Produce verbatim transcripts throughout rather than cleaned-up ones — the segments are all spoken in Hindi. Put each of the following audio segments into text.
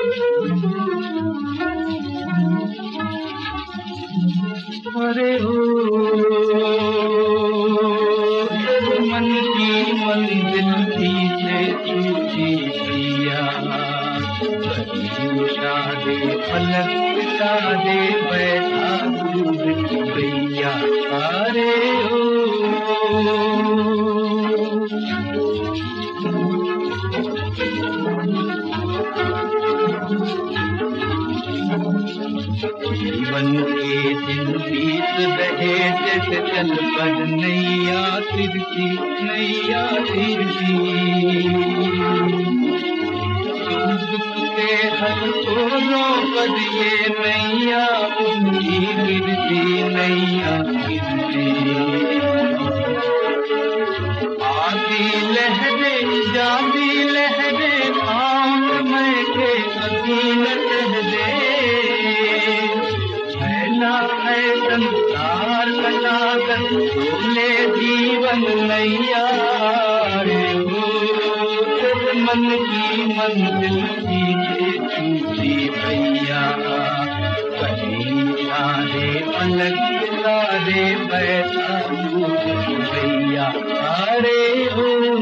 अरे ओ मन की मंजिल पीछे छूटी पिया, शादे पलक शादे बैठा दूध भैया। अरे ओ जीवन के दिन बीत रहे जैसे चल पर नैया तिरछी नैया तिरछी, के हर कोनों पर ये नैया उनकी गिरती नैया गिरती। आती लहरे जाती लहरे आम मैं के अधीन लहरे, फैला है संसार का सागर बोले जीवन नैया। मन की मंजिल पीछे छूटी भैया, परीक्षा दे पलक दे बैठा भैया। अरे ओ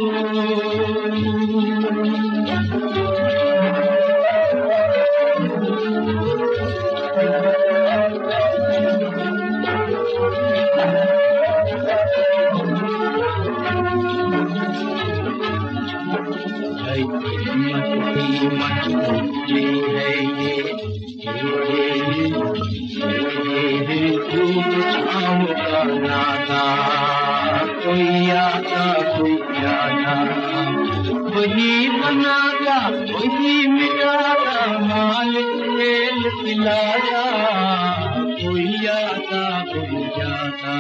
मजबूरी है ये धूप छाँव का नाता, कोई आता कोई जाता वही बनाता वही मिटाता, मालिक खेल खिलाता कोई आता कोई जाता।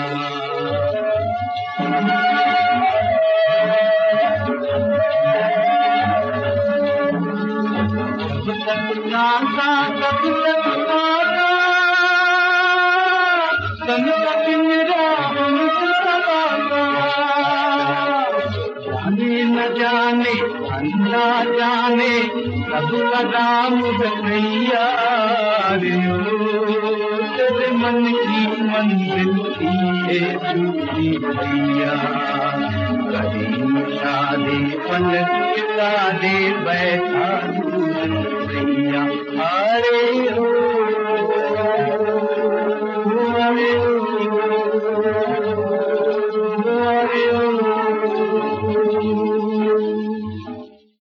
नाता तब तक नाता तब तक मेरा जाने न जाने अल्लाह जाने सब का दाम भैया। तेरे मन की मंजिल पीछे छूटी भैया, कहीं शादी पलक दे बैठा भैया। अरे